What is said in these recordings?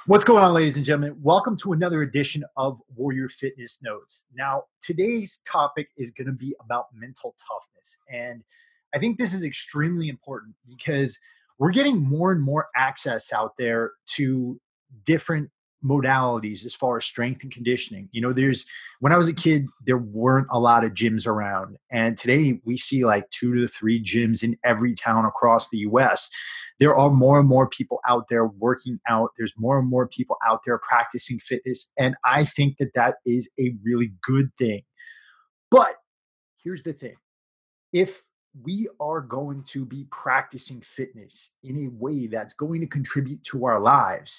What's going on, ladies and gentlemen? Welcome to another edition of Warrior Fitness Notes. Now, today's topic is going to be about mental toughness. And I think this is extremely important because we're getting more and more access out there to different modalities as far as strength and conditioning. When I was a kid, there weren't a lot of gyms around. And today we see like 2 to 3 gyms in every town across the US. There are more and more people out there working out. There's more and more people out there practicing fitness. And I think that that is a really good thing. But here's the thing. If we are going to be practicing fitness in a way that's going to contribute to our lives,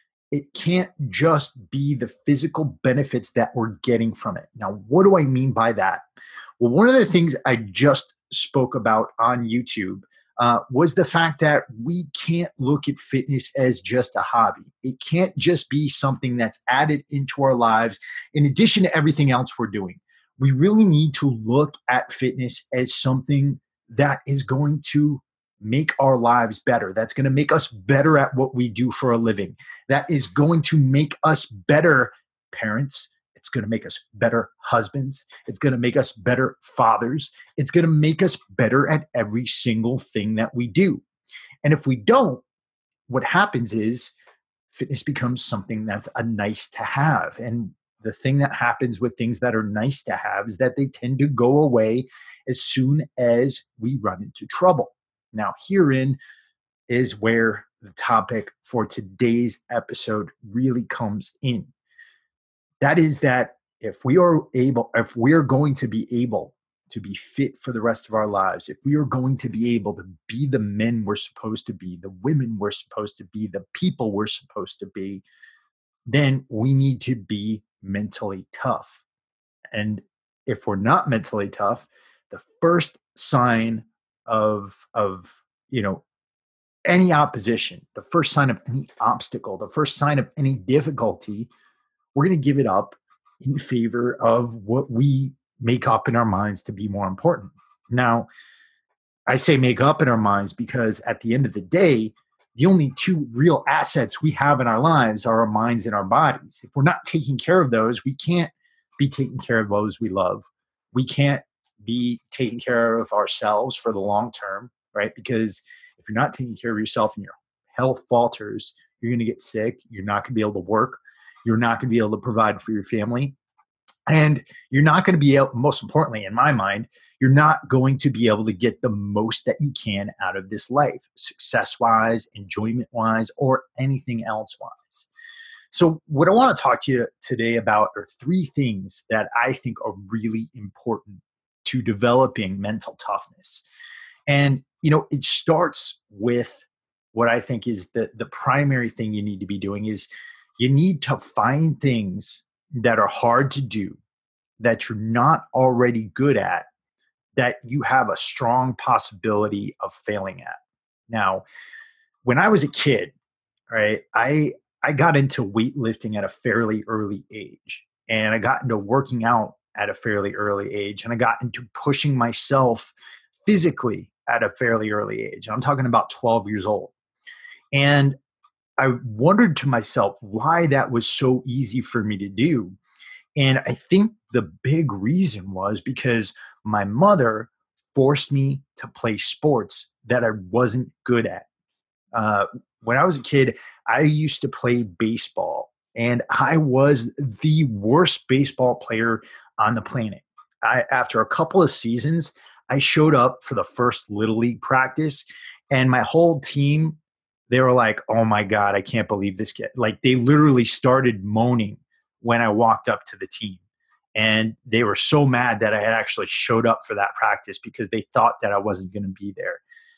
it can't just be the physical benefits that we're getting from it. Now, what do I mean by that? Well, one of the things I just spoke about on YouTube was the fact that we can't look at fitness as just a hobby. It can't just be something that's added into our lives in addition to everything else we're doing. We really need to look at fitness as something that is going to make our lives better. That's going to make us better at what we do for a living. That is going to make us better parents. It's going to make us better husbands. It's going to make us better fathers. It's going to make us better at every single thing that we do. And if we don't, what happens is fitness becomes something that's a nice to have. And the thing that happens with things that are nice to have is that they tend to go away as soon as we run into trouble. Now, herein is where the topic for today's episode really comes in. That is that if we are going to be able to be fit for the rest of our lives, if we are going to be able to be the men we're supposed to be, the women we're supposed to be, the people we're supposed to be, then we need to be mentally tough. And if we're not mentally tough, the first sign of any opposition, the first sign of any obstacle, the first sign of any difficulty, we're going to give it up in favor of what we make up in our minds to be more important. Now, I say make up in our minds because at the end of the day, the only two real assets we have in our lives are our minds and our bodies. If we're not taking care of those, we can't be taking care of those we love. We can't be taking care of ourselves for the long term, right? Because if you're not taking care of yourself and your health falters, you're going to get sick. You're not going to be able to work. You're not going to be able to provide for your family. And you're not going to be able, most importantly, in my mind, you're not going to be able to get the most that you can out of this life, success wise, enjoyment wise, or anything else wise. So, what I want to talk to you today about are three things that I think are really important to developing mental toughness. And, it starts with what I think is the primary thing you need to be doing is you need to find things that are hard to do, that you're not already good at, that you have a strong possibility of failing at. Now, when I was a kid, right, I got into weightlifting at a fairly early age, and I got into working out at a fairly early age, and I got into pushing myself physically at a fairly early age. I'm talking about 12 years old. And I wondered to myself why that was so easy for me to do. And I think the big reason was because my mother forced me to play sports that I wasn't good at. Uh, when I was a kid, I used to play baseball, and I was the worst baseball player on the planet. After a couple of seasons, I showed up for the first Little League practice, and my whole team, they were like, "Oh my God, I can't believe this kid." Like, they literally started moaning when I walked up to the team. And they were so mad that I had actually showed up for that practice because they thought that I wasn't going to be there.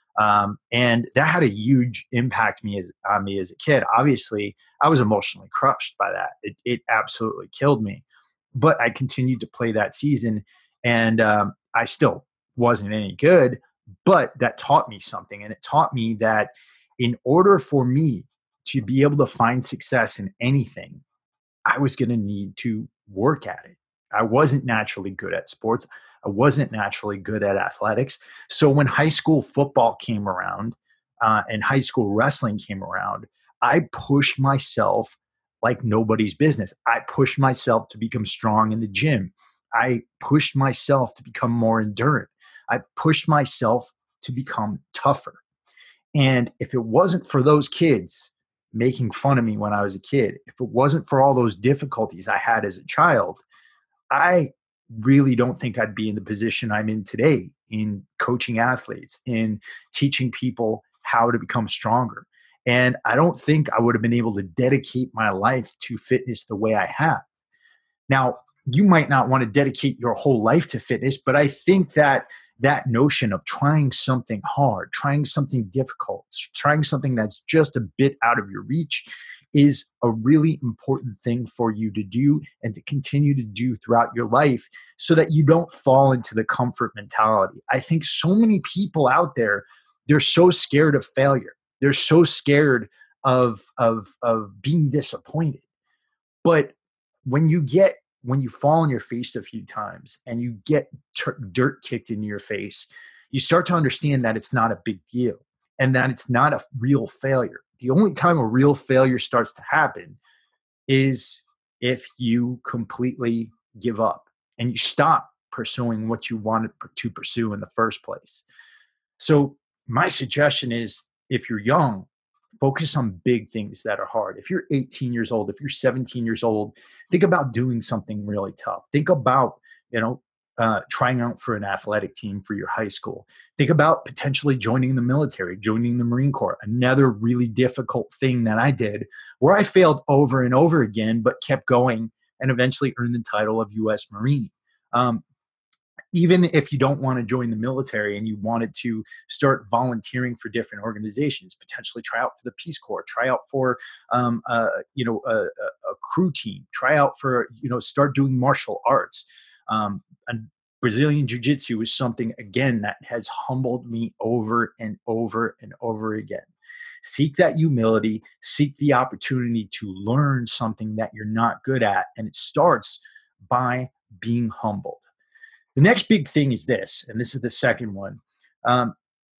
And that had a huge impact on me as a kid. Obviously, I was emotionally crushed by that. It absolutely killed me. But I continued to play that season, and I still wasn't any good. But that taught me something, and it taught me that in order for me to be able to find success in anything, I was going to need to work at it. I wasn't naturally good at sports. I wasn't naturally good at athletics. So when high school football came around and high school wrestling came around, I pushed myself like nobody's business. I pushed myself to become strong in the gym. I pushed myself to become more endurant. I pushed myself to become tougher. And if it wasn't for those kids making fun of me when I was a kid, if it wasn't for all those difficulties I had as a child, I really don't think I'd be in the position I'm in today in coaching athletes, in teaching people how to become stronger. And I don't think I would have been able to dedicate my life to fitness the way I have. Now, you might not want to dedicate your whole life to fitness, but I think that that notion of trying something hard, trying something difficult, trying something that's just a bit out of your reach is a really important thing for you to do and to continue to do throughout your life so that you don't fall into the comfort mentality. I think so many people out there, they're so scared of failure. They're so scared of being disappointed. But when you get when you fall on your face a few times and you get dirt kicked in your face, you start to understand that it's not a big deal and that it's not a real failure. The only time a real failure starts to happen is if you completely give up and you stop pursuing what you wanted to pursue in the first place. So, my suggestion is if you're young, focus on big things that are hard. If you're 18 years old, if you're 17 years old, think about doing something really tough. Think about, trying out for an athletic team for your high school. Think about potentially joining the military, joining the Marine Corps. Another really difficult thing that I did where I failed over and over again, but kept going and eventually earned the title of U.S. Marine. Um, Even if you don't want to join the military and you wanted to start volunteering for different organizations, potentially try out for the Peace Corps, try out for a crew team, try out for start doing martial arts. And Brazilian Jiu Jitsu is something again that has humbled me over and over and over again. Seek that humility, seek the opportunity to learn something that you're not good at, and it starts by being humbled. The next big thing is this, and this is the second one. Um,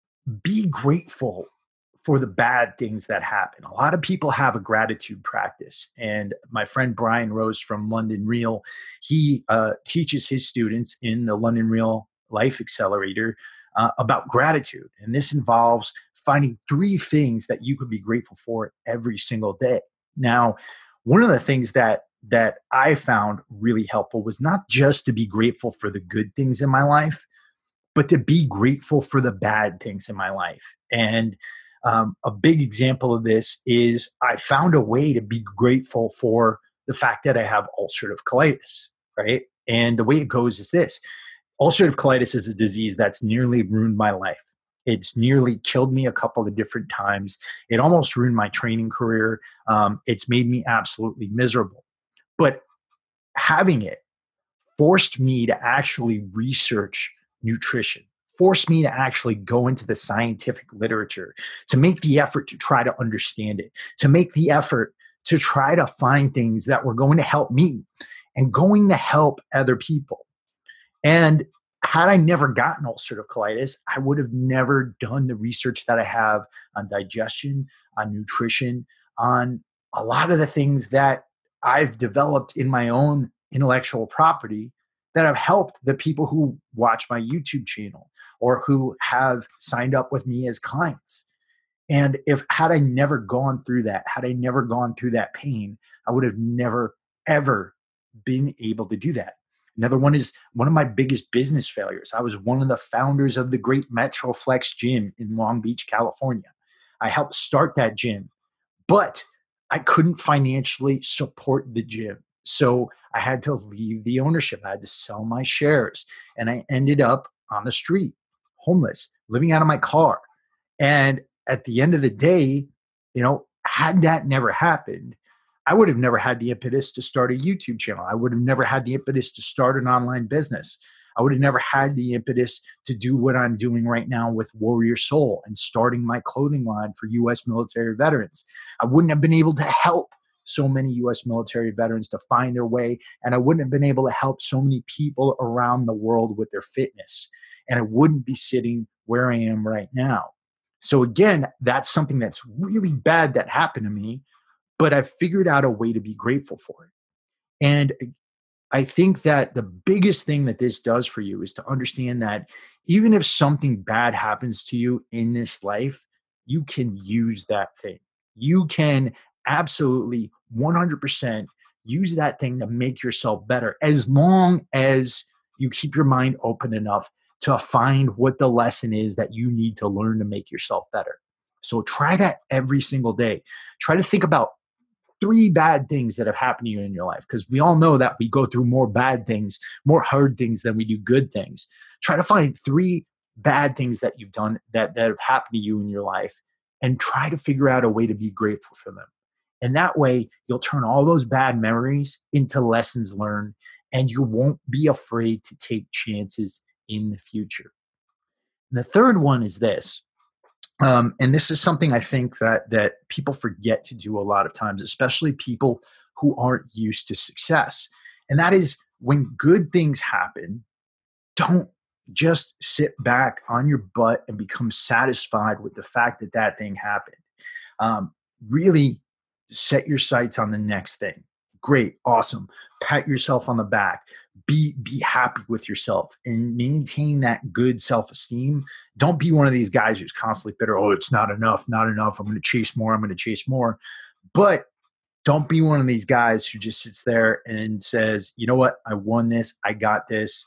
be grateful for the bad things that happen. A lot of people have a gratitude practice. And my friend Brian Rose from London Real, he teaches his students in the London Real Life Accelerator about gratitude. And this involves finding three things that you could be grateful for every single day. Now, one of the things that I found really helpful was not just to be grateful for the good things in my life, but to be grateful for the bad things in my life. And a big example of this is I found a way to be grateful for the fact that I have ulcerative colitis, right? And the way it goes is this: ulcerative colitis is a disease that's nearly ruined my life. It's nearly killed me a couple of different times. It almost ruined my training career. It's made me absolutely miserable. But having it forced me to actually research nutrition, forced me to actually go into the scientific literature, to make the effort to try to understand it, to make the effort to try to find things that were going to help me and going to help other people. And had I never gotten ulcerative colitis, I would have never done the research that I have on digestion, on nutrition, on a lot of the things that I've developed in my own intellectual property that have helped the people who watch my YouTube channel or who have signed up with me as clients. And if had I never gone through that, had I never gone through that pain, I would have never, ever been able to do that. Another one is one of my biggest business failures. I was one of the founders of the great Metroflex gym in Long Beach, California. I helped start that gym, but I couldn't financially support the gym. So I had to leave the ownership. I had to sell my shares. And I ended up on the street, homeless, living out of my car. And at the end of the day, had that never happened, I would have never had the impetus to start a YouTube channel. I would have never had the impetus to start an online business. I would have never had the impetus to do what I'm doing right now with Warrior Soul and starting my clothing line for U.S. military veterans. I wouldn't have been able to help so many U.S. military veterans to find their way, and I wouldn't have been able to help so many people around the world with their fitness. And I wouldn't be sitting where I am right now. So again, that's something that's really bad that happened to me, but I figured out a way to be grateful for it. And I think that the biggest thing that this does for you is to understand that even if something bad happens to you in this life, you can use that thing. You can absolutely 100% use that thing to make yourself better as long as you keep your mind open enough to find what the lesson is that you need to learn to make yourself better. So try that every single day. Try to think about three bad things that have happened to you in your life, because we all know that we go through more bad things, more hard things than we do good things. Try to find three bad things that you've done that have happened to you in your life, and try to figure out a way to be grateful for them. And that way, you'll turn all those bad memories into lessons learned, and you won't be afraid to take chances in the future. And the third one is this, and this is something I think that people forget to do a lot of times, especially people who aren't used to success. And that is, when good things happen, don't just sit back on your butt and become satisfied with the fact that that thing happened. Really set your sights on the next thing. Great, awesome. Pat yourself on the back. Be happy with yourself and maintain that good self-esteem. Don't be one of these guys who's constantly bitter. Oh, it's not enough, not enough. I'm going to chase more. I'm going to chase more. But don't be one of these guys who just sits there and says, you know what, I won this, I got this,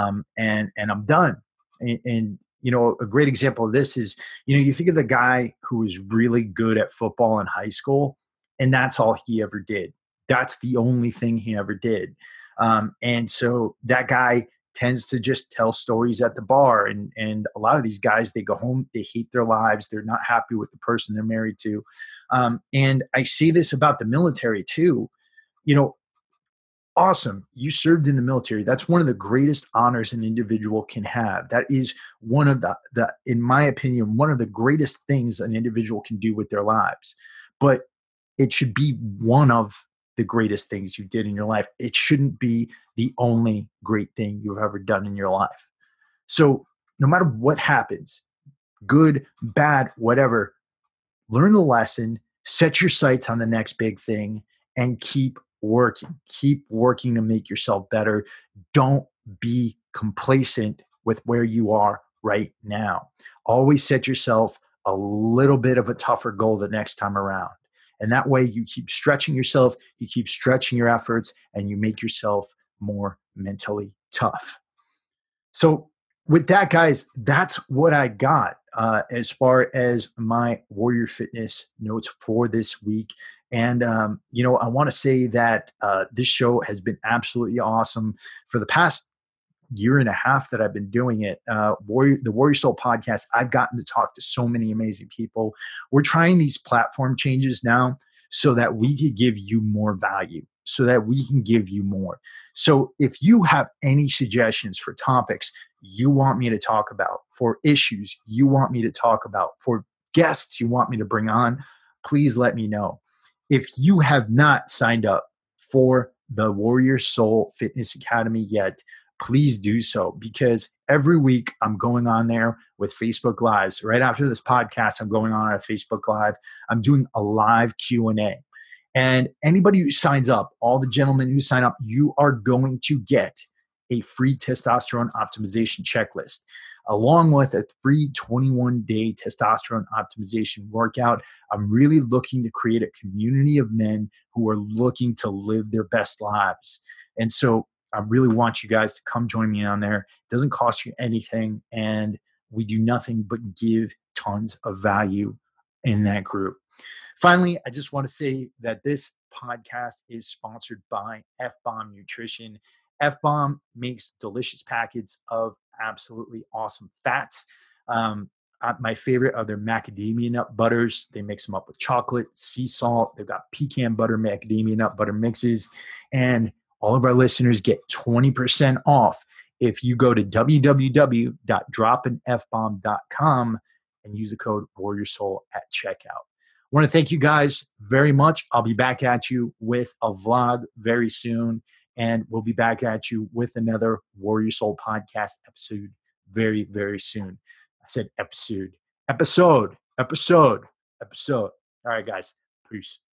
and I'm done. And you know, a great example of this is, you know, you think of the guy who was really good at football in high school, and that's all he ever did. That's the only thing he ever did. And so that guy tends to just tell stories at the bar. And a lot of these guys, they go home, they hate their lives, they're not happy with the person they're married to. And I see this about the military too. You know, awesome. You served in the military. That's one of the greatest honors an individual can have. That is one of the, in my opinion, one of the greatest things an individual can do with their lives. But it should be one of the greatest things you did in your life. It shouldn't be the only great thing you've ever done in your life. So no matter what happens, good, bad, whatever, learn the lesson, set your sights on the next big thing, and keep working. Keep working to make yourself better. Don't be complacent with where you are right now. Always set yourself a little bit of a tougher goal the next time around. And that way you keep stretching yourself, you keep stretching your efforts, and you make yourself more mentally tough. So, with that, guys, that's what I got as far as my Warrior Fitness notes for this week. And, you know, I want to say that this show has been absolutely awesome for the past year and a half that I've been doing it. The Warrior Soul podcast, I've gotten to talk to so many amazing people. We're trying these platform changes now so that we could give you more value, so that we can give you more. So if you have any suggestions for topics you want me to talk about, for issues you want me to talk about, for guests you want me to bring on, please let me know. If you have not signed up for the Warrior Soul Fitness Academy yet, please do so, because every week I'm going on there with Facebook Lives. Right after this podcast, I'm going on a Facebook Live. I'm doing a live Q&A. And anybody who signs up, all the gentlemen who sign up, you are going to get a free testosterone optimization checklist, along with a free 21-day testosterone optimization workout. I'm really looking to create a community of men who are looking to live their best lives. And so I really want you guys to come join me on there. It doesn't cost you anything, and we do nothing but give tons of value in that group. Finally, I just want to say that this podcast is sponsored by F Bomb Nutrition. F Bomb makes delicious packets of absolutely awesome fats. My favorite are their macadamia nut butters. They mix them up with chocolate, sea salt. They've got pecan butter, macadamia nut butter mixes. And all of our listeners get 20% off if you go to www.dropinfbomb.com and use the code Warrior Soul at checkout. I want to thank you guys very much. I'll be back at you with a vlog very soon, and we'll be back at you with another Warrior Soul podcast episode very, very soon. I said episode. Episode. Episode. All right, guys. Peace.